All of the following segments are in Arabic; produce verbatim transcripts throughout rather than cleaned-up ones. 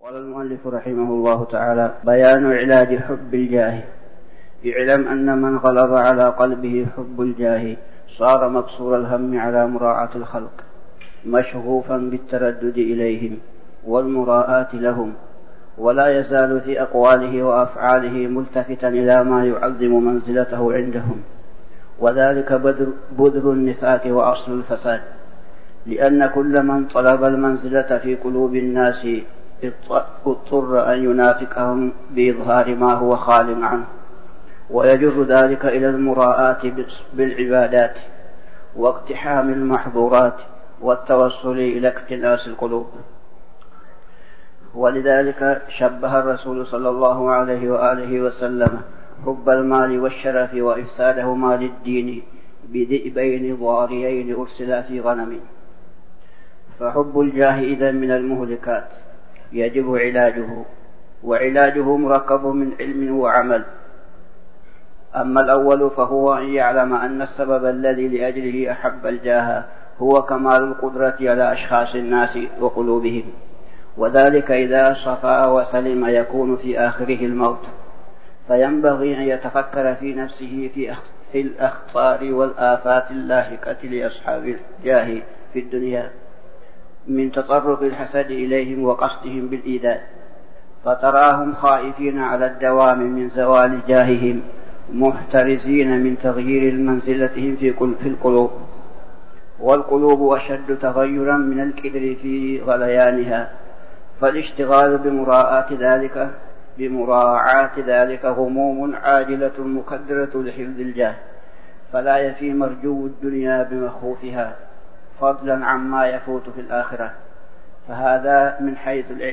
قال المؤلف رحمه الله تعالى: بيان علاج حب الجاه. اعلم أن من غلظ على قلبه حب الجاه صار مقصور الهم على مراعاة الخلق، مشغوفا بالتردد إليهم والمراءاة لهم، ولا يزال في أقواله وأفعاله ملتفتا إلى ما يعظم منزلته عندهم، وذلك بذر النفاق وأصل الفساد، لأن كل من طلب المنزلة في قلوب الناس اضطر أن ينافقهم بإظهار ما هو خال عنه، ويجر ذلك إلى المراءاة بالعبادات واقتحام المحظورات والتوصل إلى اكتناس القلوب. ولذلك شبه الرسول صلى الله عليه وآله وسلم حب المال والشرف وإفسادهما للدين بذئبين ضاريين أرسلا في غنم. فحب الجاه إذن من المهلكات يجب علاجه، وعلاجه مركب من علم وعمل. أما الأول فهو أن يعلم أن السبب الذي لأجله أحب الجاه هو كمال القدرة على أشخاص الناس وقلوبهم، وذلك إذا صفى وسلم يكون في آخره الموت، فينبغي أن يتفكر في نفسه في الأخطار والآفات اللاحقة لأصحاب الجاه في الدنيا من تطرق الحسد إليهم وقصدهم بالإيذاء، فتراهم خائفين على الدوام من زوال جاههم، محترزين من تغيير منزلتهم في القلوب، والقلوب أشد تغيرا من الكدر في غليانها، فالاشتغال بمراعاة ذلك بمراعاة ذلك غموم عاجلة مكدرة لحفظ الجاه، فلا يفي مرجو الدنيا بمخوفها فضلا عما يفوت في الآخرة. فهذا من حيث العلم.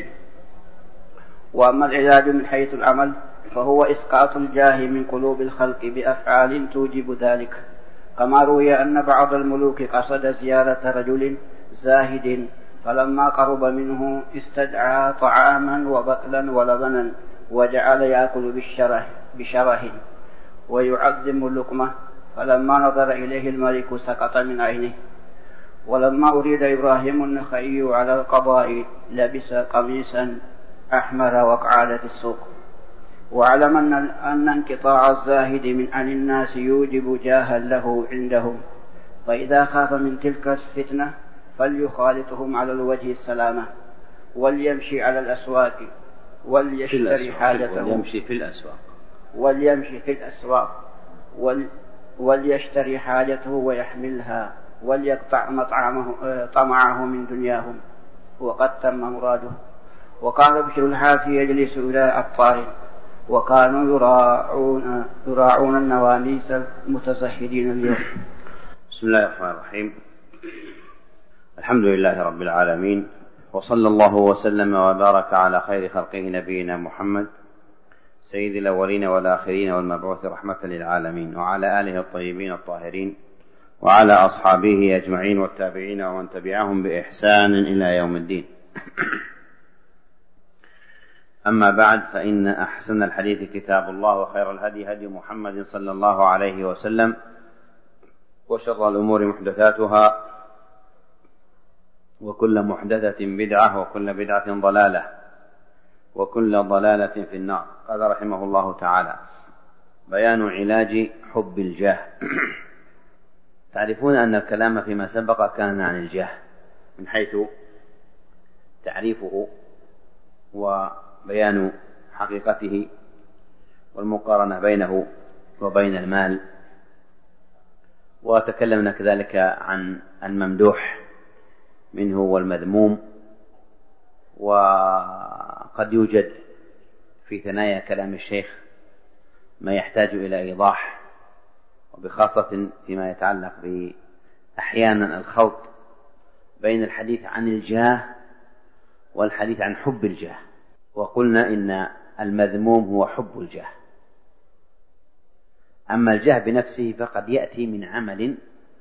وأما العلاج من حيث العمل فهو إسقاط الجاه من قلوب الخلق بأفعال توجب ذلك، كما روي أن بعض الملوك قصد زيارة رجل زاهد، فلما قرب منه استدعى طعاما وبقلا ولبنا، وجعل يأكل بالشره بشره ويعظم اللقمة، فلما نظر إليه الملك سقط من عينه. ولما أريد إبراهيم النخعي على القضاء لبس قميصا أحمر وقعد في السوق. وعلم أن انقطاع الزاهد من عن الناس يوجب جاها له عندهم، فإذا خاف من تلك الفتنة فليخالطهم على الوجه السلامة، وليمشي على الأسواق وليشتري حاجته وليمشي في الأسواق وليمشي في الأسواق وليشتري حاجته ويحملها، وليقطع مطعمه طمعه من دنياهم وقد تم مراده. وكان بشر الحافي يجلس إلى أبطال، وكانوا يراعون, يراعون النواميس المتزهدين اليوم. بسم الله الرحمن الرحيم. الحمد لله رب العالمين، وصلى الله وسلم وبارك على خير خلقه نبينا محمد سيد الأولين والآخرين والمبعوث رحمة للعالمين، وعلى آله الطيبين الطاهرين، وعلى أصحابه أجمعين والتابعين ومن تبعهم بإحسان إلى يوم الدين. أما بعد، فإن أحسن الحديث كتاب الله، وخير الهدي هدي محمد صلى الله عليه وسلم، وشر الأمور محدثاتها، وكل محدثة بدعة، وكل بدعة ضلالة، وكل ضلالة في النار. قال رحمه الله تعالى: بيان علاج حب الجاه. تعرفون أن الكلام فيما سبق كان عن الجاه من حيث تعريفه وبيان حقيقته والمقارنة بينه وبين المال، وتكلمنا كذلك عن الممدوح منه والمذموم. وقد يوجد في ثنايا كلام الشيخ ما يحتاج إلى إيضاح، وبخاصة فيما يتعلق بأحيانا الخلط بين الحديث عن الجاه والحديث عن حب الجاه. وقلنا إن المذموم هو حب الجاه، أما الجاه بنفسه فقد يأتي من عمل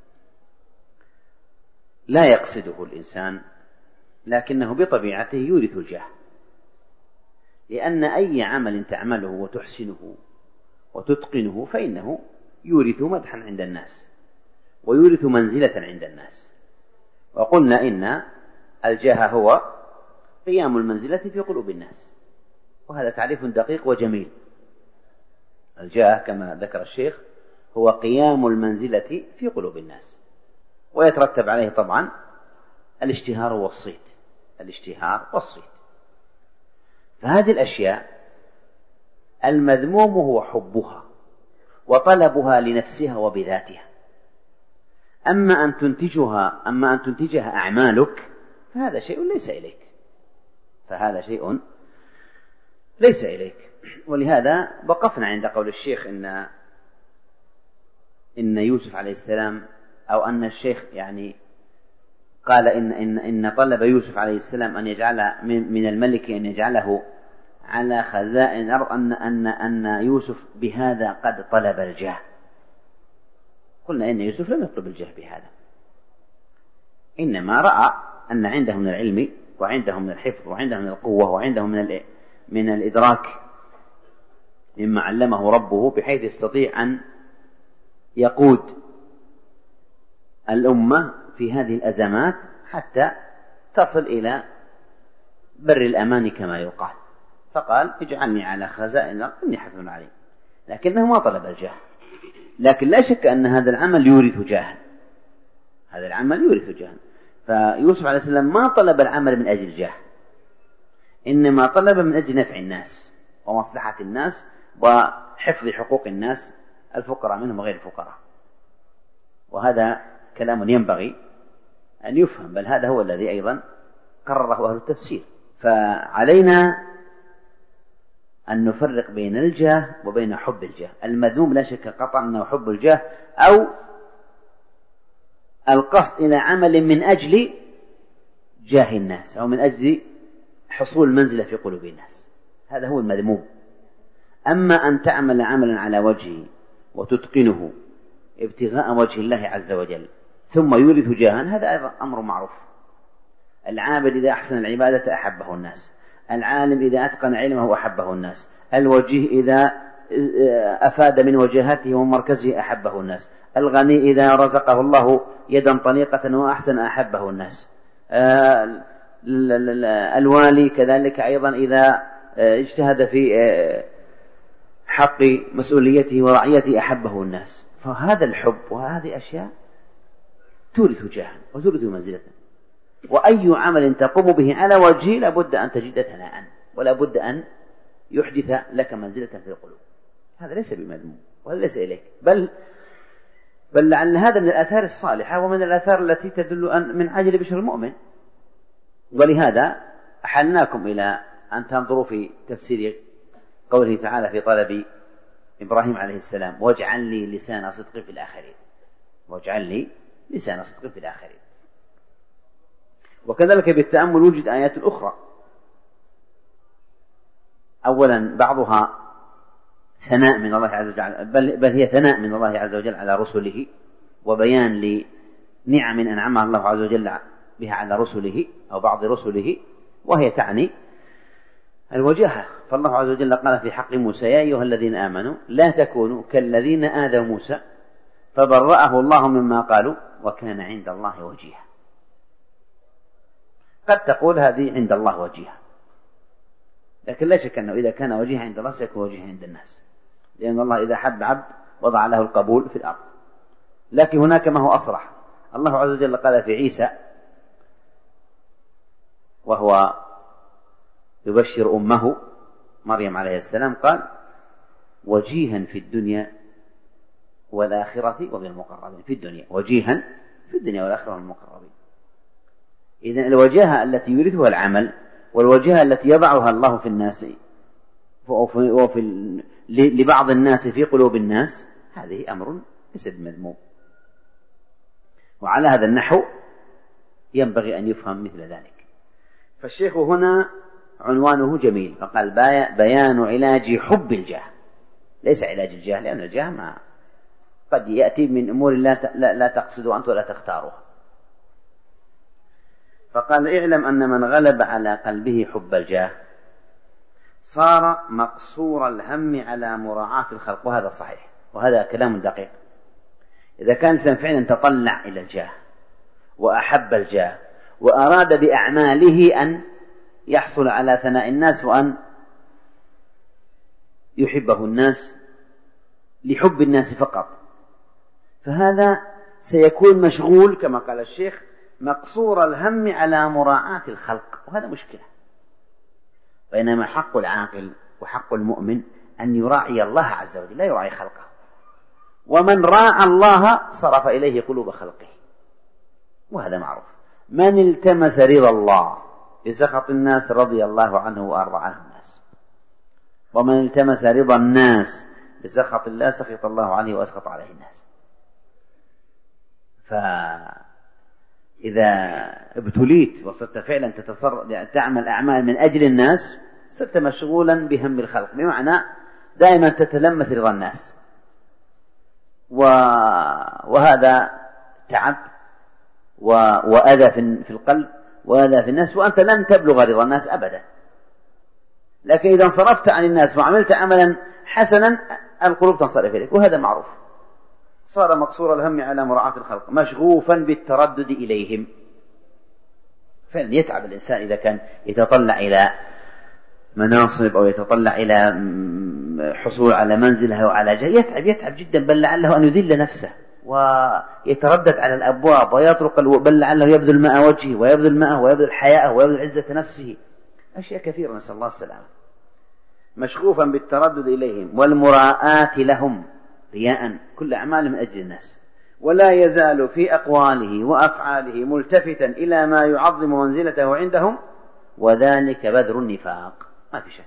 لا يقصده الإنسان، لكنه بطبيعته يورث الجاه، لأن أي عمل تعمله وتحسنه وتتقنه فإنه يورث مدحا عند الناس ويورث منزلة عند الناس. وقلنا إن الجاه هو قيام المنزلة في قلوب الناس، وهذا تعريف دقيق وجميل. الجاه كما ذكر الشيخ هو قيام المنزلة في قلوب الناس، ويترتب عليه طبعا الاشتهار والصيت، الاشتهار والصيت. فهذه الأشياء المذموم هو حبها وطلبها لنفسها وبذاتها. أما أن تنتجها أما أن تنتجها أعمالك فهذا شيء ليس إليك، فهذا شيء ليس إليك. ولهذا وقفنا عند قول الشيخ إن إن يوسف عليه السلام، أو أن الشيخ يعني قال إن إن إن طلب يوسف عليه السلام أن يجعل من الملك أن يجعله على خزائن الأرض، أن أن أن يوسف بهذا قد طلب الجاه. قلنا إن يوسف لم يطلب الجاه بهذا، إنما رأى أن عنده من العلم وعنده من الحفظ وعنده من القوة وعنده من من الإدراك مما علمه ربه، بحيث يستطيع أن يقود الأمة في هذه الأزمات حتى تصل إلى بر الأمان كما يقال. فقال اجعلني على خزائن الأرض إني حفيظ عليم، لكنه ما طلب الجاه. لكن لا شك أن هذا العمل يورث جاها، هذا العمل يورث جاها. فيوسف عليه السلام ما طلب العمل من أجل جاه، إنما طلب من أجل نفع الناس ومصلحة الناس وحفظ حقوق الناس الفقراء منهم وغير الفقراء. وهذا كلام ينبغي أن يفهم، بل هذا هو الذي أيضا قرره أهل التفسير. فعلينا أن نفرق بين الجاه وبين حب الجاه. المذموم لا شك قطعا أنه حب الجاه أو القصد إلى عمل من أجل جاه الناس أو من أجل حصول منزلة في قلوب الناس، هذا هو المذموم. أما أن تعمل عملا على وجهه وتتقنه ابتغاء وجه الله عز وجل ثم يورث جاها، هذا أيضا أمر معروف. العابد إذا أحسن العبادة أحبه الناس، العالم إذا أتقن علمه أحبه الناس، الوجيه إذا أفاد من وجهته ومركزه أحبه الناس، الغني إذا رزقه الله يدا طليقة وأحسن أحبه الناس، الوالي كذلك أيضا إذا اجتهد في حق مسؤوليته ورعيته أحبه الناس. فهذا الحب وهذه أشياء تورث جاها وتورث منزلة. وأي عمل تقوم به على وجهه لابد أن تجد ثناء ولا بد أن يحدث لك منزلة في القلوب. هذا ليس بمذموم وهذا ليس إليك، بل بل لعل هذا من الآثار الصالحة ومن الآثار التي تدل أن من عاجل بشر المؤمن. ولهذا أحلناكم إلى أن تنظروا في تفسير قوله تعالى في طلب إبراهيم عليه السلام واجعل لي لسان صدق في الآخرين، واجعل لي لسان صدق في الآخرين. وكذلك بالتأمل وجد آيات أخرى، أولا بعضها ثناء من الله عز وجل، بل, بل هي ثناء من الله عز وجل على رسله وبيان لنعم أنعمها الله عز وجل بها على رسله أو بعض رسله، وهي تعني الوجاهة. فالله عز وجل قال في حق موسى يا أيها الذين آمنوا لا تكونوا كالذين آذوا موسى فبرأه الله مما قالوا وكان عند الله وجيها. قد تقول هذه عند الله وجيها، لكن لا شك أنه إذا كان وجيها عند الله سيكون وجيها عند الناس، لأن الله إذا حب عبد وضع له القبول في الأرض. لكن هناك ما هو أصرح، الله عز وجل قال في عيسى وهو يبشر أمه مريم عليه السلام قال وجيها في الدنيا والآخرة ومن المقربين. في الدنيا وجيها في الدنيا والآخرة ومن المقربين. إذن الوجاهة التي يورثها العمل والوجاهة التي يضعها الله في الناس وفي لبعض الناس في قلوب الناس هذه أمر ليس بمذموم. وعلى هذا النحو ينبغي أن يفهم مثل ذلك. فالشيخ هنا عنوانه جميل، فقال بيان علاج حب الجاه، ليس علاج الجاه، لأن الجاه ما قد يأتي من أمور لا, لا تقصد أنت ولا تختارها. فقال اعلم أن من غلب على قلبه حب الجاه صار مقصور الهم على مراعاة الخلق. وهذا صحيح وهذا كلام دقيق. إذا كان الإنسان فعلا تطلع إلى الجاه وأحب الجاه وأراد بأعماله أن يحصل على ثناء الناس وأن يحبه الناس لحب الناس فقط، فهذا سيكون مشغول كما قال الشيخ مقصور الهم على مراعاة الخلق، وهذا مشكلة. بينما حق العاقل وحق المؤمن أن يراعي الله عز وجل لا يراعي خلقه، ومن راعى الله صرف إليه قلوب خلقه، وهذا معروف. من التمس رضا الله بسخط الناس رضي الله عنه وأرضى عنه الناس، ومن التمس رضا الناس بسخط الله سخط الله عليه وأسخط عليه الناس. فإذا ابتليت وصرت فعلا تتصرف تعمل أعمال من أجل الناس صرت مشغولا بهم الخلق، بمعنى دائما تتلمس رضا الناس، وهذا تعب وأذى في القلب وأذى في الناس، وأنت لن تبلغ رضا الناس أبدا. لكن إذا انصرفت عن الناس وعملت عملا حسنا القلوب تنصرف إليك، وهذا معروف. صار مقصور الهم على مراعاة الخلق مشغوفا بالتردد إليهم. فعلا يتعب الإنسان إذا كان يتطلع إلى مناصب أو يتطلع إلى حصول على منزله أو على جاه، يتعب يتعب جدا، بل لعله أن يذل نفسه ويتردد على الأبواب ويطرق الو... بل لعله يبذل ماء وجهه ويبذل ماءه ويبذل حياءه ويبذل عزة نفسه، أشياء كثيرة نسأل الله السلامة. مشغوفا بالتردد إليهم والمراءاة لهم رياء، كل أعمال من أجل الناس، ولا يزال في أقواله وأفعاله ملتفتا إلى ما يعظم منزلته عندهم، وذلك بذر النفاق، ما في شك،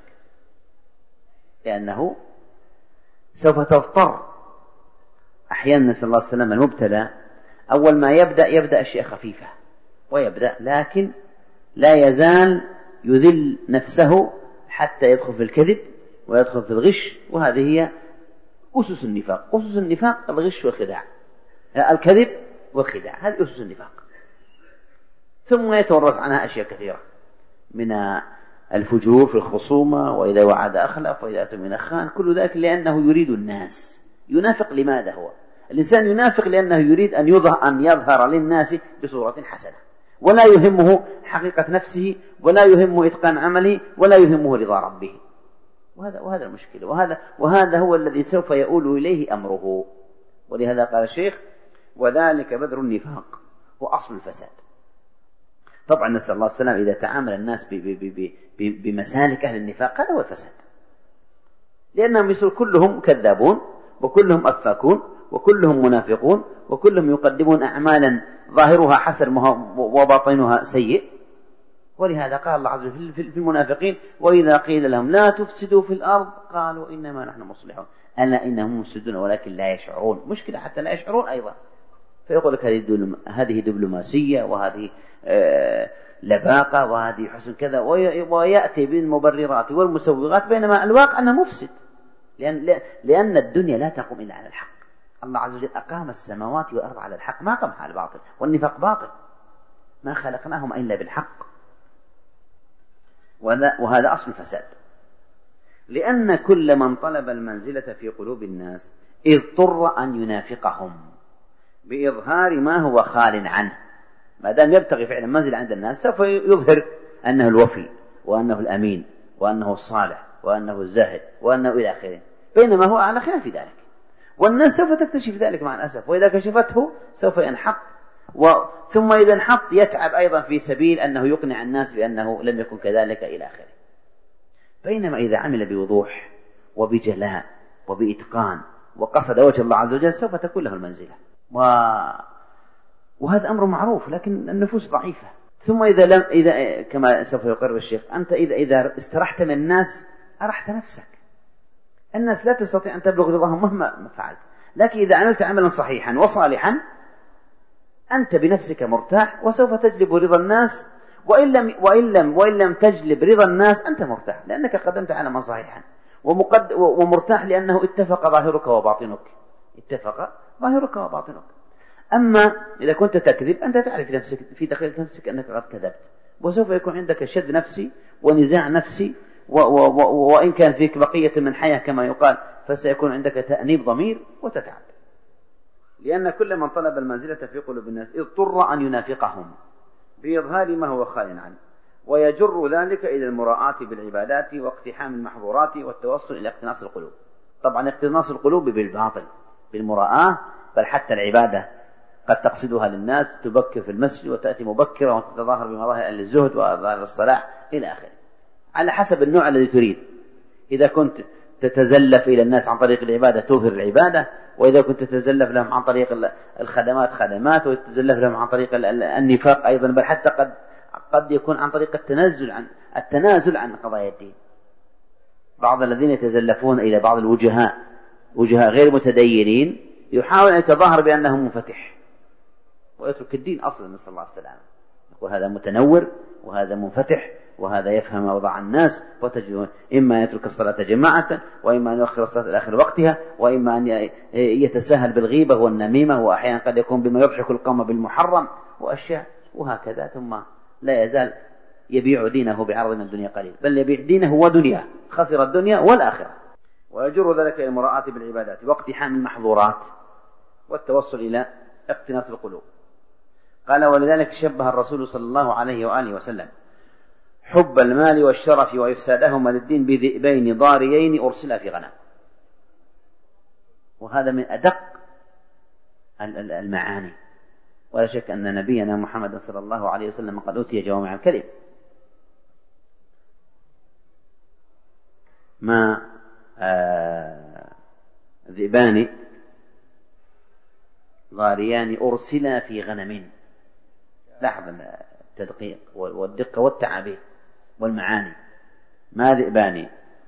لأنه سوف تضطر أحيانا نسأل الله السلامة. المبتلى أول ما يبدأ يبدأ أشياء خفيفة ويبدأ، لكن لا يزال يذل نفسه حتى يدخل في الكذب ويدخل في الغش، وهذه هي أسس النفاق. أسس النفاق الغش والخداع، الكذب والخداع، هذه أسس النفاق. ثم يتورث عنها أشياء كثيرة من الفجور في الخصومة، وإذا وعد أخلف، وإذا أتمن خان، كل ذلك لأنه يريد الناس. ينافق لماذا؟ هو الإنسان ينافق لأنه يريد أن يظهر, أن يظهر للناس بصورة حسنة، ولا يهمه حقيقة نفسه، ولا يهمه إتقان عمله، ولا يهمه رضا ربه. وهذا وهذا المشكلة، وهذا وهذا هو الذي سوف يؤول إليه أمره. ولهذا قال الشيخ: وذلك بذر النفاق وأصل الفساد. طبعا نسأل الله السلام، إذا تعامل الناس بمسالك أهل النفاق هذا هو الفساد، لأنهم يصير كلهم كذابون، وكلهم أفاكون، وكلهم منافقون، وكلهم يقدمون أعمالا ظاهرها حسن وباطنها سيء. ولهذا قال الله عز وجل في المنافقين: وإذا قيل لهم لا تفسدوا في الأرض قالوا إنما نحن مصلحون ألا إنهم مفسدون ولكن لا يشعرون. مشكلة حتى لا يشعرون أيضا، فيقول لك هذه دبلوماسية، وهذه لباقة، وهذه حسن كذا، ويأتي بالمبررات والمسوغات، بينما الواقع أنه مفسد، لأن, لأن الدنيا لا تقوم إلا على الحق. الله عز وجل أقام السماوات والأرض على الحق، ما قام على الباطل، والنفاق باطل، ما خلقناهم إلا بالحق. وهذا أصل الفساد، لأن كل من طلب المنزلة في قلوب الناس اضطر أن ينافقهم بإظهار ما هو خال عنه. ما دام يبتغي فعلا منزل عند الناس سوف يظهر أنه الوفي، وأنه الأمين، وأنه الصالح، وأنه الزاهد، وأنه إلى آخره، بينما هو على خلاف ذلك، والناس سوف تكتشف ذلك مع الأسف. وإذا كشفته سوف ينحط، ثم إذا انحط يتعب أيضا في سبيل أنه يقنع الناس بأنه لم يكن كذلك إلى آخره. بينما إذا عمل بوضوح وبجلاء وبإتقان وقصد وجه الله عز وجل سوف تكون له المنزلة، و... وهذا أمر معروف، لكن النفوس ضعيفة. ثم إذا لم إذا كما سوف يقرر الشيخ، أنت إذا إذا استرحت من الناس أرحت نفسك. الناس لا تستطيع أن تبلغ رضاهم مهما فعلت، لكن إذا عملت عملا صحيحا وصالحا أنت بنفسك مرتاح، وسوف تجلب رضا الناس، وإن لم وإن لم وإن لم تجلب رضا الناس أنت مرتاح، لأنك قدمت عملا صحيحا ومقد ومرتاح، لأنه اتفق ظاهرك وباطنك، اتفق ظاهرك وباطنك. أما إذا كنت تكذب أنت تعرف نفسك في داخل نفسك أنك قد كذبت، وسوف يكون عندك شد نفسي ونزاع نفسي، و و و وإن كان فيك بقية من حياة كما يقال، فسيكون عندك تأنيب ضمير وتتعب. لأن كل من طلب المنزلة في قلوب الناس اضطر أن ينافقهم بإظهار ما هو خال عنه، ويجر ذلك إلى المراعاة بالعبادات واقتحام المحظورات والتوصل إلى اقتناص القلوب. طبعا اقتناص القلوب بالباطل بالمراعاة، بل حتى العبادة قد تقصدها للناس، تبكر في المسجد وتأتي مبكرة وتتظاهر بمظاهر أهل الزهد وظاهر الصلاح إلى آخره، على حسب النوع الذي تريد. إذا كنت تتزلف إلى الناس عن طريق العبادة تظهر العبادة، وإذا كنت تتزلف لهم عن طريق الخدمات خدمات، وتتزلف لهم عن طريق النفاق أيضا، بل حتى قد قد يكون عن طريق التنازل عن التنازل عن قضايا الدين. بعض الذين يتزلفون إلى بعض الوجهاء وجهاء غير متدينين يحاول أن يتظاهر بأنه منفتح ويترك الدين أصلا، نسأل الله السلامة. يقول هذا متنور وهذا منفتح وهذا يفهم وضع الناس، وتجد إما يترك الصلاة جماعة، وإما أن يؤخر الصلاة إلى آخر وقتها، وإما أن يتساهل بالغيبة والنميمة، وأحيانا قد يكون بما يضحك القوم بالمحرم وأشياء وهكذا. ثم لا يزال يبيع دينه بعرض من الدنيا قليل، بل يبيع دينه ودنياه، خسر الدنيا والآخرة. ويجر ذلك إلى المراعاة بالعبادات واقتحام المحظورات والتوصل إلى اقتناص القلوب. قال: ولذلك شبه الرسول صلى الله عليه وآله وسلم حب المال والشرف وإفسادهما للدين بذئبين ضاريين أرسلا في غنم. وهذا من أدق المعاني، ولا شك أن نبينا محمد صلى الله عليه وسلم قد أوتي جوامع الكلم. ما آه ذئبان ضاريان أرسلا في غنم. لاحظ التدقيق والدقة والتعابير والمعاني. ما ذئبان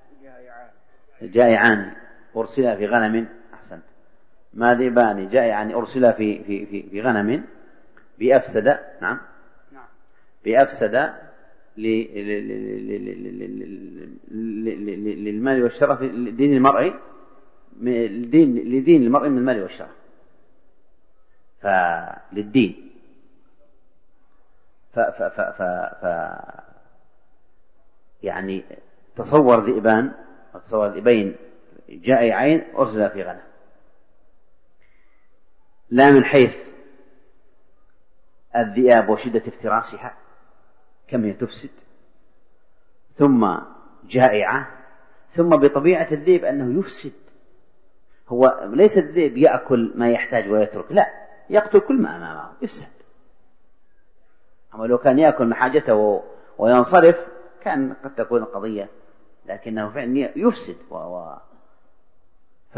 جائعان أرسلا في غنم. أحسنت. ما ذئبان جائعان أرسلا في في في في غنم بأفسد نعم بأفسد للمال والشرف لدين المرء لدين لدين المرء من المال والشرف. فللدين ف ف ف ف ف يعني تصور ذئبان تصور ذئبين جائعين أرسل في غنم، لا من حيث الذئاب وشدة افتراسها كم هي تفسد، ثم جائعة، ثم بطبيعة الذئب أنه يفسد. هو ليس الذئب يأكل ما يحتاج ويترك، لا، يقتل كل ما أمامه يفسد. أما لو كان يأكل ما حاجته وينصرف كان قد تكون القضية، لكنه فعلا يفسد و... و... ف...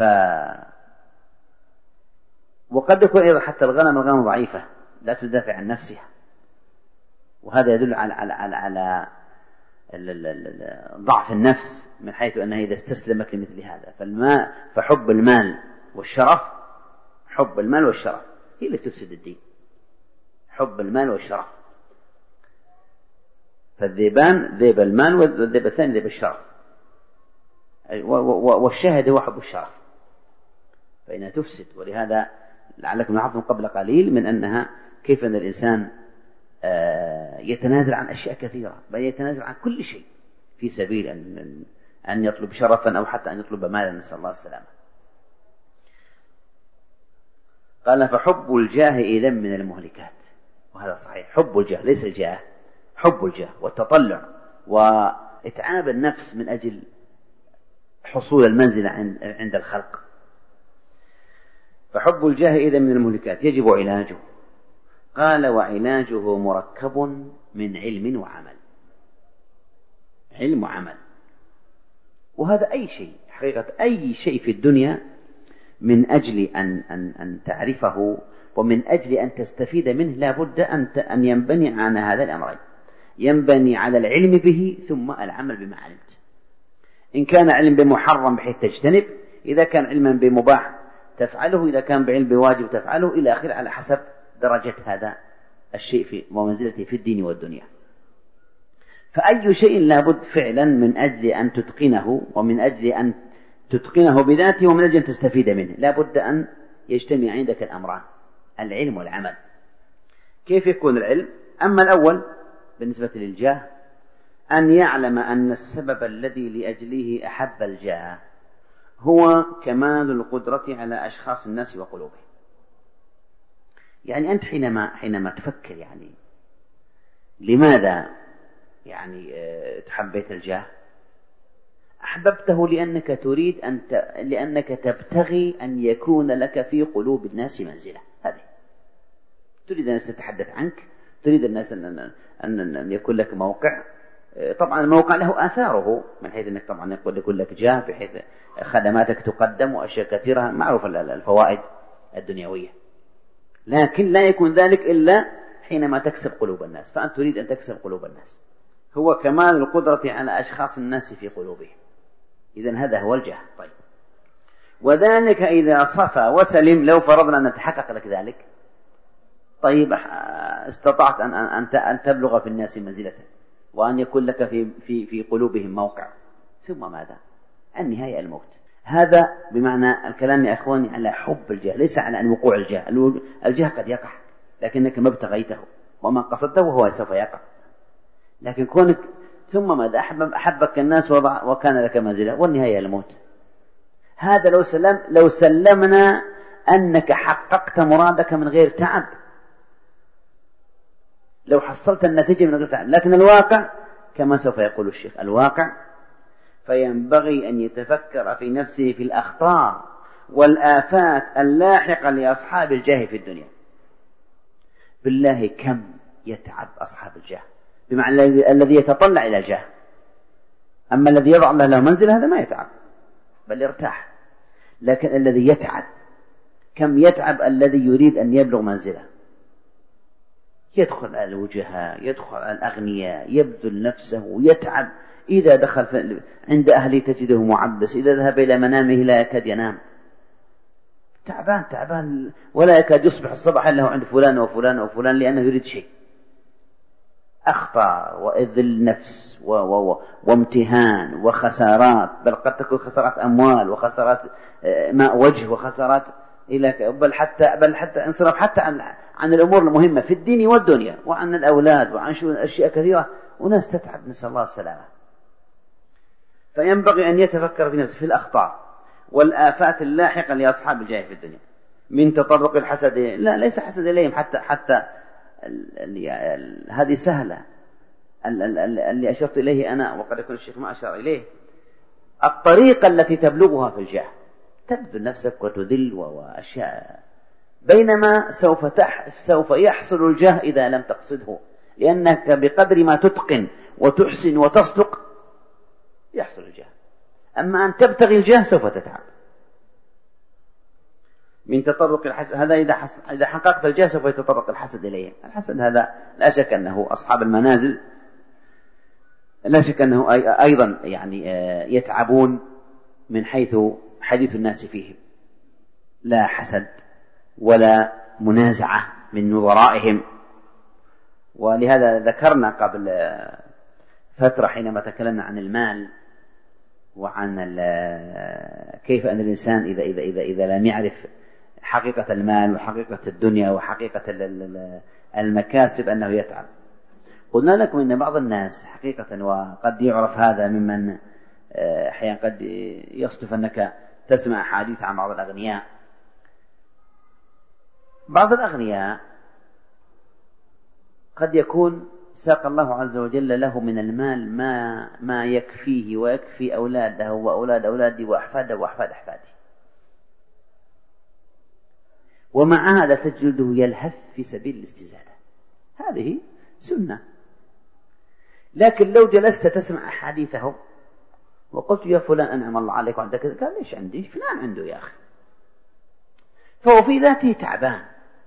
وقد يكون أيضا حتى الغنم الغنم ضعيفة لا تدافع عن نفسها، وهذا يدل على على على, على ضعف النفس، من حيث أنها إذا استسلمت لمثل هذا. فالماء فحب المال والشرف حب المال والشرف هي اللي تفسد الدين، حب المال والشرف. فالذئبان ذئب المال، والذئب الثاني ذئب الشرف، والشاهد هو حب الشرف فإنها تفسد. ولهذا لعلكم لاحظتم قبل قليل من أنها كيف أن الإنسان يتنازل عن أشياء كثيرة، بل يتنازل عن كل شيء في سبيل أن أن يطلب شرفا أو حتى أن يطلب مالا، نسأل الله السلامة. قال: فحب الجاه إذا من المهلكات. وهذا صحيح، حب الجاه ليس الجاه، حب الجاه والتطلع وإتعاب النفس من أجل حصول المنزلة عند الخلق. فحب الجاه إذا من المهلكات يجب علاجه. قال: وعلاجه مركب من علم وعمل. علم وعمل، وهذا أي شيء حقيقة، أي شيء في الدنيا من أجل أن, أن, أن تعرفه ومن أجل أن تستفيد منه لا بد أن, أن ينبني على هذا الأمرين، ينبني على العلم به ثم العمل بما علمت. إن كان علم بمحرم بحيث تجتنب، إذا كان علما بمباح تفعله، إذا كان بعلم بواجب تفعله، إلى آخر، على حسب درجة هذا الشيء في ومنزلته في الدين والدنيا. فأي شيء لابد فعلا من أجل أن تتقنه، ومن أجل أن تتقنه بذاته، ومن أجل أن تستفيد منه، لابد أن يجتمع عندك الأمران، العلم والعمل. كيف يكون العلم؟ أما الأول بالنسبة للجاه أن يعلم أن السبب الذي لأجله أحب الجاه هو كمال القدرة على أشخاص الناس وقلوبهم. يعني أنت حينما حينما تفكر يعني لماذا يعني تحبيت الجاه؟ أحببته لأنك تريد أن ت... لأنك تبتغي أن يكون لك في قلوب الناس منزلة. هذه تريد الناس تتحدث عنك، تريد الناس أن, أن... أن يكون لك موقع. طبعا الموقع له آثاره من حيث أنك طبعا يقول يكون لك جاه، بحيث خدماتك تقدم وأشياء كثيرة معروفة الفوائد الدنيوية، لكن لا يكون ذلك إلا حينما تكسب قلوب الناس. فأنت تريد أن تكسب قلوب الناس، هو كمال القدرة على أشخاص الناس في قلوبهم. إذن هذا هو الجاه. طيب، وذلك إذا صفى وسلم، لو فرضنا أن تحقق لك ذلك، طيب استطعت أن, أن, أن تبلغ في الناس منزلة وأن يكون لك في, في, في قلوبهم موقع، ثم ماذا؟ النهاية الموت. هذا بمعنى الكلام يا أخواني على حب الجاه، ليس على أن وقوع الجاه. الجاه قد يقع لكنك ما ابتغيته وما قصدته وهو سوف يقع، لكن كونك ثم ماذا؟ أحب أحبك الناس وضع وكان لك منزلة، والنهاية الموت. هذا لو سلم لو سلمنا أنك حققت مرادك من غير تعب، لو حصلت النتيجة من غير تعب، لكن الواقع كما سوف يقول الشيخ الواقع، فينبغي أن يتفكر في نفسه في الأخطار والآفات اللاحقة لأصحاب الجاه في الدنيا. بالله كم يتعب أصحاب الجاه، بمعنى الذي يتطلع إلى الجاه. أما الذي يضع الله له منزل هذا ما يتعب بل يرتاح، لكن الذي يتعب كم يتعب الذي يريد أن يبلغ منزله، يدخل على الوجهاء، يدخل على الأغنياء، يبذل نفسه، يتعب. إذا دخل عند أهله تجده معبس، إذا ذهب إلى منامه لا يكاد ينام، تعبان تعبان، ولا يكاد يصبح الصباح إلا عند فلان وفلان وفلان، لأنه يريد شيء. أخطار وإذل نفس و... و... وامتهان وخسارات، بل قد تكون خسارات أموال وخسارات ماء وجه وخسارات إلى بل حتى بل حتى انصراف حتى عن عن الأمور المهمة في الدين والدنيا، وعن الأولاد، وعن أشياء كثيرة، وناس تتعب، نسأل الله السلامة. فينبغي أن يتفكر في نفسه في الأخطار والآفات اللاحقة لأصحاب الجاه في الدنيا، من تطرق الحسد، لا ليس حسد إليهم، حتى حتى هذه سهلة. اللي أشرت إليه أنا وقد يكون الشيخ ما أشار إليه، الطريقة التي تبلغها في الجاه، تبذل نفسك وتذل وأشياء، بينما سوف تح سوف يحصل الجاه إذا لم تقصده، لأنك بقدر ما تتقن وتحسن وتصدق يحصل الجاه. أما أن تبتغي الجاه سوف تتعب. من تطرق الحسد، هذا إذا حس... إذا حققت الجاه سوف يتطرق الحسد إليه. الحسد هذا لا شك أنه أصحاب المنازل لا شك أنه أيضا يعني يتعبون من حيث حديث الناس فيهم، لا حسد ولا منازعة من نظرائهم. ولهذا ذكرنا قبل فترة حينما تكلمنا عن المال وعن كيف أن الإنسان إذا إذا إذا إذا لم يعرف حقيقة المال وحقيقة الدنيا وحقيقة المكاسب أنه يتعب. قلنا لكم إن بعض الناس حقيقة، وقد يعرف هذا ممن أحيانا قد يصدف أنك تسمع حديث عن بعض الأغنياء. بعض الأغنياء قد يكون ساق الله عز وجل له من المال ما ما يكفيه ويكفي أولاده وأولاد أولاده وأحفاده وأحفاد أحفاده، ومع هذا تجده يلهث في سبيل الاستزادة. هذه سنة. لكن لو جلست تسمع أحاديثه وقلت يا فلان أنعم الله عليك وعندك كذا، قال ليش عندي؟ فلان عنده يا أخي. فهو في ذاته تعبان،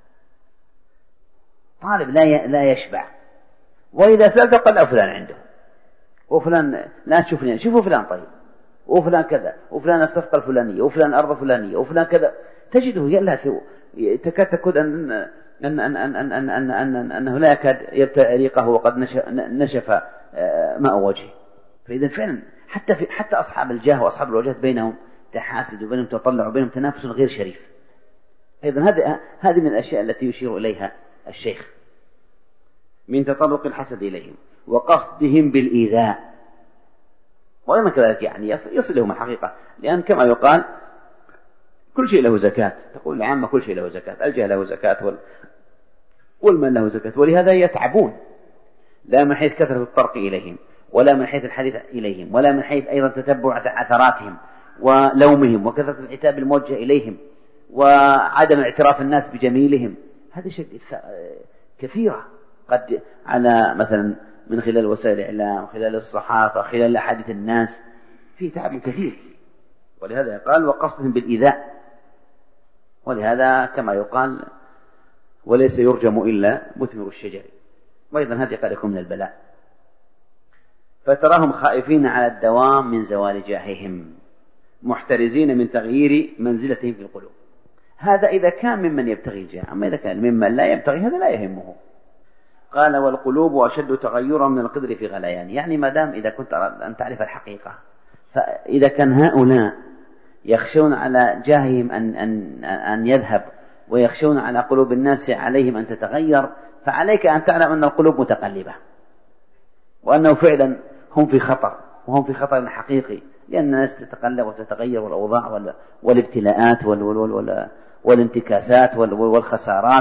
طالب لا لا يشبع. وإذا سألته قال فلان عنده، وفلان لا تشوفني، شوفوا فلان طيب، وفلان كذا، وفلان الصفقة الفلانية، وفلان الأرض الفلانية، وفلان كذا. تجده يلهث، تكاد تكون أن أن أن أن أن أن أن أن أنه لا يكاد يبتلع ريقه وقد نشف ماء وجهه. فإذا فعلا حتى في حتى أصحاب الجاه وأصحاب الوجهات بينهم تحاسد وبينهم تطلع وبينهم تنافس غير شريف. أيضا هذه هذه من الأشياء التي يشير إليها الشيخ، من تطرق الحسد إليهم وقصدهم بالإيذاء. وأيضا كذلك يعني يصلهم الحقيقة، لأن كما يقال كل شيء له زكاة، تقول العامة كل شيء له زكاة، الجاه له زكاة والمال له زكاة، ولهذا يتعبون. لا من حيث كثرة الطرق إليهم، ولا من حيث الحديث إليهم، ولا من حيث أيضا تتبع أثراتهم ولومهم وكثرة العتاب الموجه إليهم وعدم اعتراف الناس بجميلهم. هذه شيء كثيرة قد على مثلا من خلال وسائل الإعلام، خلال الصحافة، خلال أحاديث الناس، فيه تعب كثير. ولهذا قال وقصدهم بالإيذاء، ولهذا كما يقال وليس يرجم إلا مثمر الشجر، وأيضا هذه قد يكون من البلاء. فتراهم خائفين على الدوام من زوال جاههم، محترزين من تغيير منزلتهم في القلوب. هذا إذا كان ممن يبتغي الجاه، أما إذا كان ممن لا يبتغي هذا لا يهمه. قال والقلوب أشد تغيرا من القدر في غليان، يعني ما دام إذا كنت أراد أن تعرف الحقيقة، فإذا كان هؤلاء يخشون على جاههم أن, أن, أن يذهب، ويخشون على قلوب الناس عليهم أن تتغير، فعليك أن تعلم أن القلوب متقلبة، وأنه فعلا هم في خطر، وهم في خطر حقيقي، لأن الناس تتقلب وتتغير، والأوضاع والابتلاءات والانتكاسات والخسارات،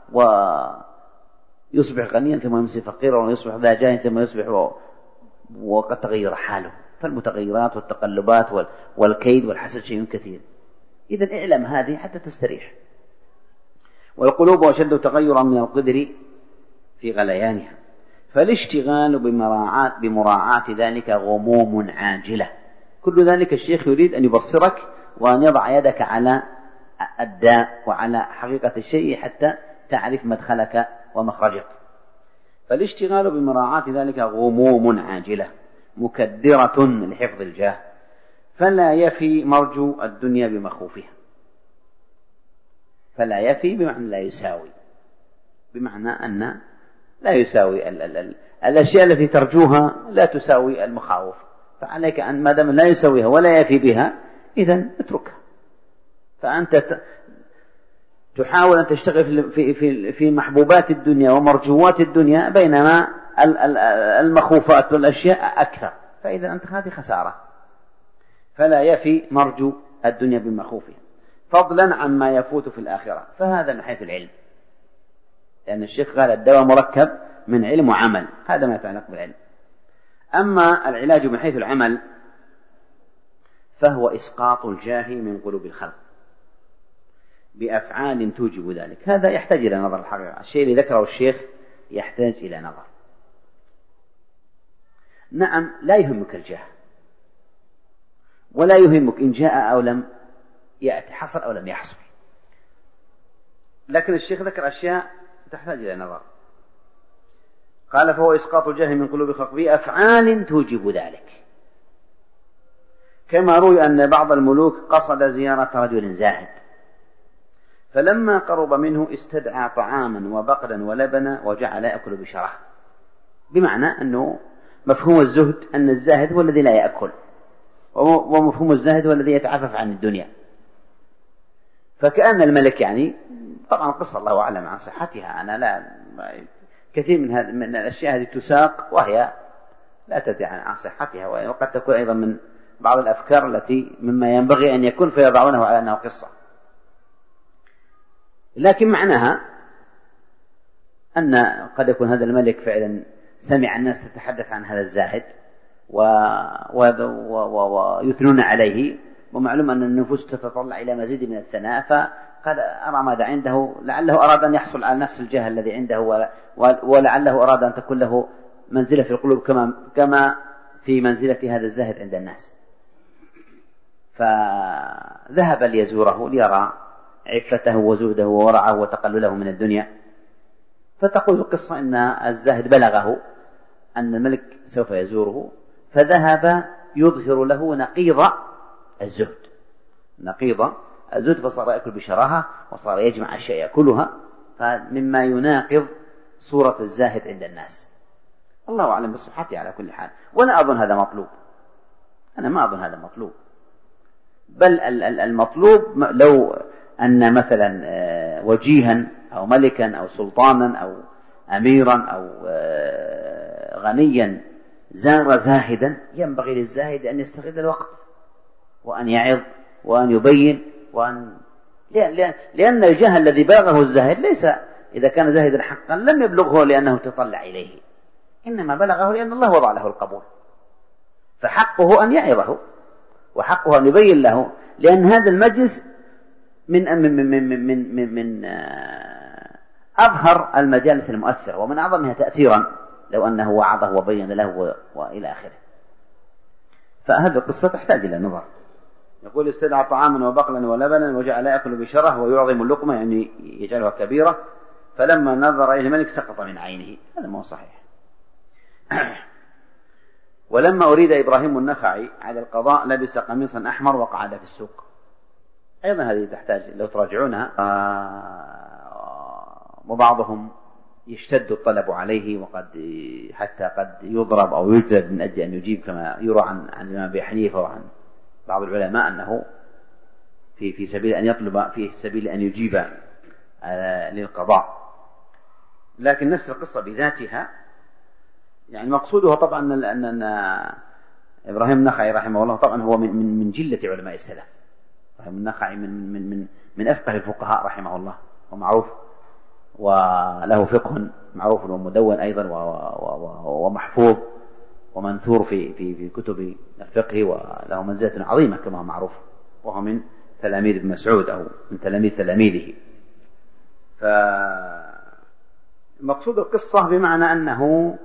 ويصبح غنيا ثم يمسي فقيرا، ويصبح ذا جاه ثم يصبح وقد تغير حاله. فالمتغيرات والتقلبات والكيد والحسد شيء كثير. إذن اعلم هذه حتى تستريح. والقلوب أشد تغيرا من القدر في غليانها، فالاشتغال بمراعاة, بمراعاة ذلك غموم عاجلة. كل ذلك الشيخ يريد أن يبصرك وأن يضع يدك على الداء وعلى حقيقة الشيء حتى تعرف مدخلك ومخرجك. فالاشتغال بمراعاة ذلك غموم عاجلة مكدرة لحفظ الجاه، فلا يفي مرجو الدنيا بمخوفها. فلا يفي بمعنى لا يساوي، بمعنى أن لا يساوي ال ال ال الأشياء التي ترجوها لا تساوي المخاوف، فعليك أن ما دام لا يساويها ولا يفي بها إذن اتركها. فأنت تحاول أن تشتغل في, في, في محبوبات الدنيا ومرجوات الدنيا، بينما المخوفات والأشياء أكثر، فإذا أنت هذه خسارة. فلا يفي مرجو الدنيا بمخوفها، فضلا عما يفوت في الآخرة. فهذا من حيث العلم، لأن الشيخ قال الدواء مركب من علم وعمل، هذا ما يتعلق بالعلم. أما العلاج من حيث العمل فهو إسقاط الجاه من قلوب الخلق بأفعال توجب ذلك. هذا يحتاج إلى نظر الحقيقة، الشيء اللي ذكره الشيخ يحتاج إلى نظر. نعم لا يهمك الجاه، ولا يهمك إن جاء أو لم يأتي، حصل أو لم يحصل، لكن الشيخ ذكر أشياء تحتاج إلى نظر. قال فهو إسقاط الجاه من قلوب الخلق بأفعال توجب ذلك، كما روي أن بعض الملوك قصد زيارة رجل زاهد، فلما قرب منه استدعى طعاما وبقلا ولبنا وجعل يأكل بشره، بمعنى أنه مفهوم الزهد أن الزاهد هو الذي لا يأكل، ومفهوم الزاهد هو الذي يتعفف عن الدنيا. فكأن الملك يعني، طبعا قصة الله أعلم عن صحتها، أنا لا كثير من هذه من الأشياء هذه تساق وهي لا تدري عن صحتها، وقد تكون أيضا من بعض الأفكار التي مما ينبغي أن يكون فيضعونه على أنه قصة، لكن معناها أن قد يكون هذا الملك فعلا سمع الناس تتحدث عن هذا الزاهد ويثنون عليه، ومعلوم أن النفوس تتطلع إلى مزيد من الثناء، فقال أرى ماذا عنده، لعله أراد أن يحصل على نفس الجاه الذي عنده، ولعله أراد أن تكون له منزلة في القلوب كما كما في منزلة هذا الزاهد عند الناس. فذهب ليزوره ليرى عفته وزهده وورعه وتقلله من الدنيا. فتقول القصة إن الزاهد بلغه أن الملك سوف يزوره، فذهب يظهر له نقيض الزهد، نقيض الزهد، فصار يأكل بشراهة وصار يجمع أشياء يأكلها، فمما يناقض صورة الزاهد عند الناس. الله أعلم بصحته على كل حال، ولا أظن هذا مطلوب، أنا ما أظن هذا مطلوب، بل المطلوب لو أن مثلا وجيها أو ملكا أو سلطانا أو أميرا أو غنيا زار زاهدا، ينبغي للزاهد أن يستغل الوقت وأن يعظ وأن يبين، وأن لأن الجاه الذي بلغه الزاهد ليس، إذا كان زاهدا حقا لم يبلغه لأنه تطلع إليه، إنما بلغه لأن الله وضع له القبول، فحقه أن يعظه وحقه أن يبين له، لأن هذا المجلس من من من من من, من, من أظهر المجالس المؤثرة ومن أعظمها تأثيرا لو أنه وعظه وبين له وإلى آخره. فهذه القصة تحتاج إلى نظر. يقول استدعى طعاما وبقلا ولبنا وجعل يأكل بشره ويعظم اللقمة، يعني يجعلها كبيرة، فلما نظر إلى الملك سقط من عينه. هذا ما هو صحيح. ولما أريد إبراهيم النخعي على القضاء لبس قميصا أحمر وقعد في السوق. أيضا هذه تحتاج لو تراجعونها. وبعضهم يشتد الطلب عليه وقد حتى قد يضرب أو يجلد من أجل أن يجيب، كما يروى عن عن الإمام أبي حنيفة وعن بعض العلماء أنه في في سبيل أن يطلب في سبيل أن يجيب للقضاء. لكن نفس القصة بذاتها يعني مقصودها طبعا أن أن إبراهيم النخعي رحمه الله طبعا هو من من من جلة علماء السلف. إبراهيم النخعي من من من من أفقه الفقهاء رحمه الله، ومعروف وله فقه معروف ومدون أيضا ومحفوظ ومنثور في في في كتب الفقه، وله منزلة عظيمة كما هو معروف، وهو من تلاميذ ابن مسعود أو من تلاميذ تلاميذه. فمقصود القصة بمعنى أنه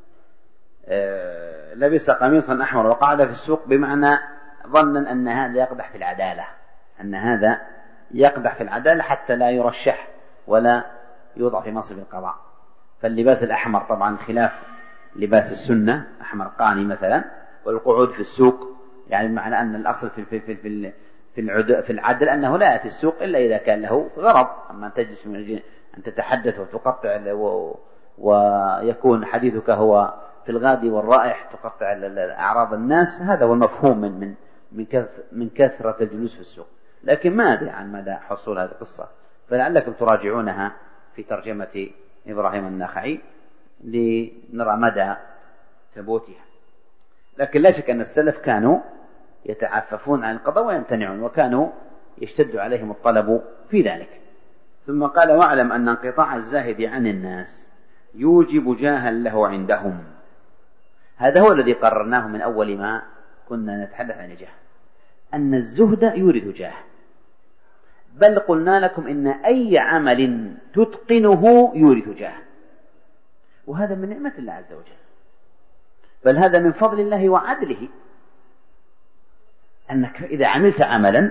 لبس قميصا أحمر وقعد في السوق، بمعنى ظنا أن هذا يقدح في العدالة، أن هذا يقدح في العدالة حتى لا يرشح ولا يوضع في منصب القضاء. فاللباس الأحمر طبعا خلاف لباس السنة، أحمر قاني مثلا، والقعود في السوق يعني بمعنى أن الأصل في في في في في, في العدل أنه لا يأتي السوق إلا إذا كان له غرض. أما أن تجلس من أن تتحدث وتقطع ويكون حديثك هو في الغادي والرائح تقطع أعراض الناس، هذا هو المفهوم من من من, من كثرة الجلوس في السوق. لكن ما أدري عن مدى حصول هذه القصة، فلعلكم تراجعونها في ترجمة إبراهيم النخعي لنرى مدى ثبوتها. لكن لا شك أن السلف كانوا يتعففون عن القضاء ويمتنعون، وكانوا يشتد عليهم الطلب في ذلك. ثم قال: واعلم أن انقطاع الزاهد عن الناس يوجب جاها له عندهم. هذا هو الذي قررناه من أول ما كنا نتحدث عن الجاه، أن الزهد يورث جاه. بل قلنا لكم إن أي عمل تتقنه يورث جاه، وهذا من نعمة الله عز وجل، بل هذا من فضل الله وعدله، أنك إذا عملت عملا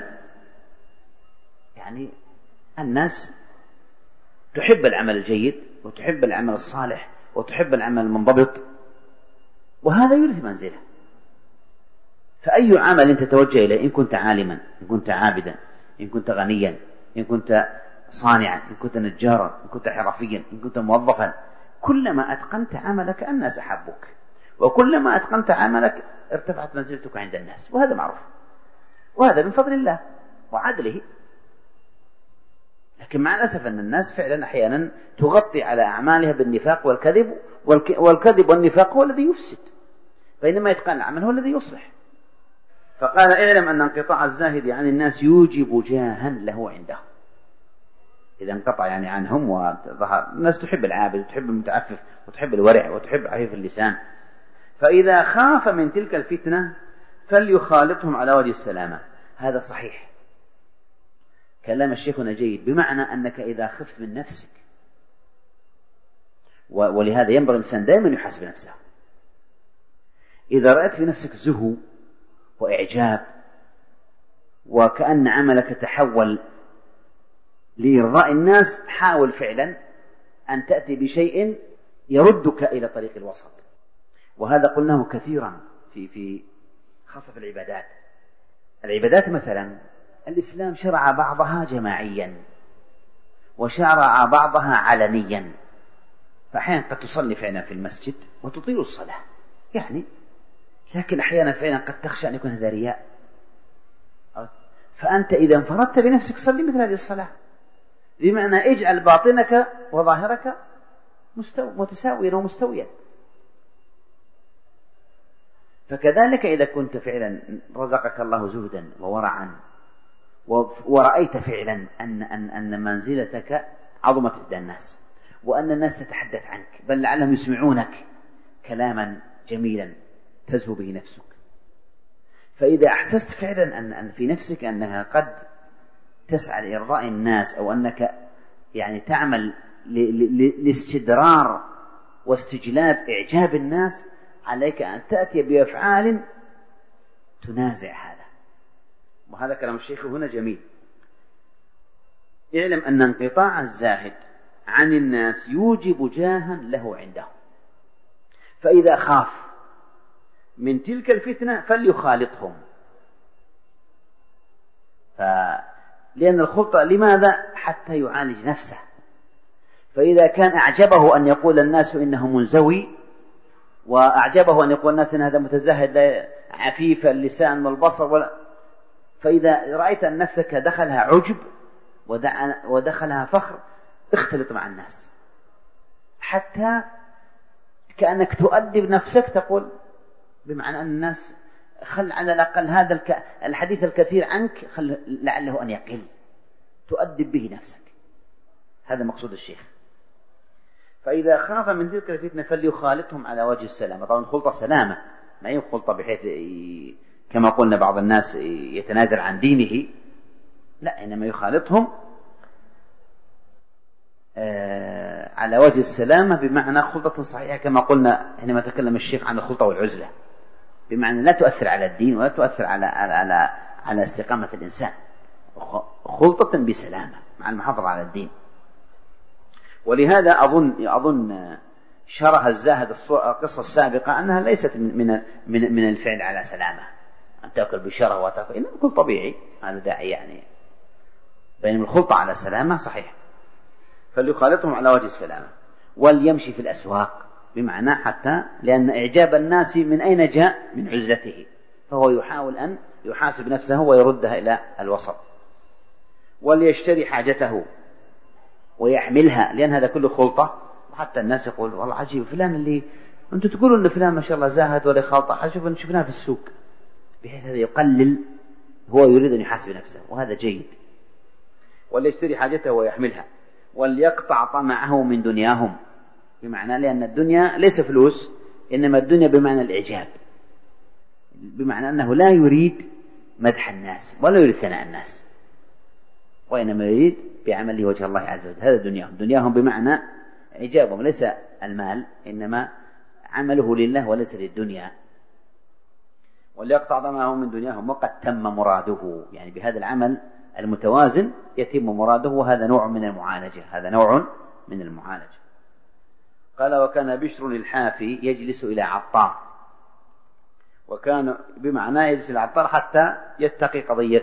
يعني الناس تحب العمل الجيد وتحب العمل الصالح وتحب العمل المنضبط، وهذا يورث منزله. فأي عمل تتوجه إليه، إن كنت عالما، إن كنت عابدا، إن كنت غنيا، إن كنت صانعا، إن كنت نجارا، إن كنت حرفيا، إن كنت موظفا، كلما أتقنت عملك الناس أحبوك، وكلما أتقنت عملك ارتفعت منزلتك عند الناس، وهذا معروف، وهذا من فضل الله وعدله. لكن مع الأسف أن الناس فعلا أحيانا تغطي على أعمالها بالنفاق والكذب، والكذب والنفاق هو الذي يفسد، بينما يتقن العمل هو الذي يصلح. فقال: اعلم أن انقطاع الزاهد عن الناس يوجب جاها له عندهم. إذا انقطع يعني عنهم وظهر، الناس تحب العابد وتحب المتعفف وتحب الورع وتحب عفيف اللسان، فإذا خاف من تلك الفتنة فليخالطهم على وجه السلامة. هذا صحيح، كلام الشيخنا جيد، بمعنى أنك إذا خفت من نفسك، ولهذا ينبغي الإنسان دائما يحاسب نفسه، إذا رأيت في نفسك زهو وإعجاب وكأن عملك تحول لإرضاء الناس، حاول فعلا أن تأتي بشيء يردك إلى طريق الوسط. وهذا قلناه كثيرا في في خاصة في العبادات. العبادات مثلا الإسلام شرع بعضها جماعيا وشرع بعضها علنيا، فأحيانا قد تصلي فعلا في المسجد وتطيل الصلاة يعني، لكن أحيانا فعلا قد تخشى أن يكون هذا رياء، فأنت إذا انفردت بنفسك صلي مثل هذه الصلاة، بمعنى اجعل باطنك وظاهرك متساويا ومستويا. فكذلك إذا كنت فعلا رزقك الله زهدا وورعا، ورأيت فعلا أن, أن, أن منزلتك عظمت عند الناس، وأن الناس تتحدث عنك، بل لعلهم يسمعونك كلاما جميلا تزهو به نفسك. فإذا أحسست فعلا أن أن في نفسك أنها قد تسعى لإرضاء الناس، أو أنك يعني تعمل لاستدرار واستجلاب إعجاب الناس، عليك أن تأتي بأفعال تنازع هذا. وهذا كلام الشيخ هنا جميل. اعلم أن انقطاع الزاهد عن الناس يوجب جاها له عندهم، فإذا خاف من تلك الفتنة فليخالطهم. ف... لأن الخلطة لماذا؟ حتى يعالج نفسه. فإذا كان أعجبه أن يقول الناس إنه منزوي، وأعجبه أن يقول الناس إن هذا متزهد عفيف اللسان والبصر ولا، فإذا رأيت أن نفسك دخلها عجب ودخلها فخر، اختلط مع الناس حتى كأنك تؤدب نفسك، تقول بمعنى أن الناس خل على الأقل هذا الحديث الكثير عنك خل لعله أن يقل، تؤدب به نفسك. هذا مقصود الشيخ. فإذا خاف من تلك الفتنة فليخالطهم على وجه السلامة. طبعا خلطة سلامة، ما هي خلطة بحيث كما قلنا بعض الناس يتنازل عن دينه، لا، إنما يخالطهم على وجه السلامة، بمعنى خلطة صحيحة كما قلنا حينما تكلم الشيخ عن الخلطة والعزلة، بمعنى لا تؤثر على الدين ولا تؤثر على على على, على استقامة الإنسان، خلطة بسلامة مع المحافظة على الدين. ولهذا أظن أظن شرح الزاهد القصة السابقة أنها ليست من من من الفعل على سلامة، أن تأكل بشره وتأكل، إنه يكون طبيعي، هذا داعي يعني، بينما الخلطة على سلامة صحيح. فليخالطهم على وجه السلامة، وليمشي في الأسواق، بمعنى حتى لأن إعجاب الناس من أين جاء؟ من عزلته، فهو يحاول أن يحاسب نفسه ويردها إلى الوسط. وليشتري حاجته ويحملها، لأن هذا كله خلطة. وحتى الناس يقول والله عجيب فلان اللي أنتم تقولوا أن فلان ما شاء الله زاهد ولا خلطة، شوف شفناه في السوق، بحيث هذا يقلل، هو يريد أن يحاسب نفسه، وهذا جيد. وليشتري حاجته ويحملها، وليقطع طمعه من دنياهم، بمعنى لأن الدنيا ليس فلوس، إنما الدنيا بمعنى الإعجاب، بمعنى أنه لا يريد مدح الناس ولا يريد ثناء الناس، وإنما يريد بعمله وجه الله عز وجل. هذا دنياهم. دنياهم بمعنى إعجابهم، ليس المال، إنما عمله لله وليس للدنيا. وليقطع طمعه من دنياهم وقد تم مراده، يعني بهذا العمل المتوازن يتم مراده، وهذا نوع من المعالجة، هذا نوع من المعالجة. قال وكان بشر الحافي يجلس إلى عطار، وكان بمعنى يجلس إلى عطار حتى يتقي قضية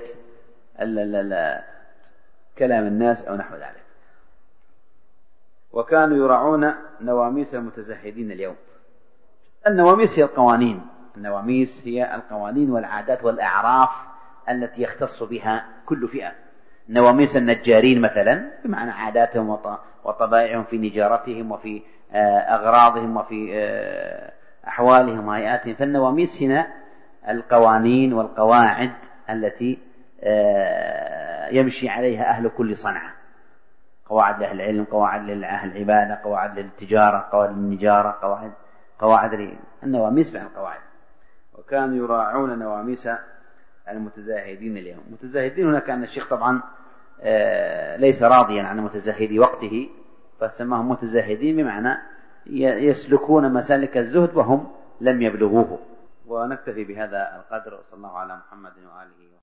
كلام الناس أو نحو ذلك. وكانوا يراعون نواميس المتزهدين اليوم. النواميس هي القوانين، النواميس هي القوانين والعادات والأعراف التي يختص بها كل فئة. نواميس النجارين مثلا بمعنى عاداتهم وطبائعهم في نجارتهم وفي أغراضهم وفي أحوالهم وهيئاتهم. فالنواميس هنا القوانين والقواعد التي يمشي عليها أهل كل صنعة، قواعد لأهل العلم، قواعد لأهل العبادة، قواعد للتجارة، قواعد للنجارة، قواعد قواعد النواميس بين القواعد. وكانوا يراعون نواميس المتزاهدين اليوم. متزاهدين هنا كان الشيخ طبعا ليس راضيا عن متزاهدي وقته، فسماهم متزاهدين بمعنى يسلكون مسالك الزهد وهم لم يبلغوه. ونكتفي بهذا القدر، وصلى الله على محمد وآله.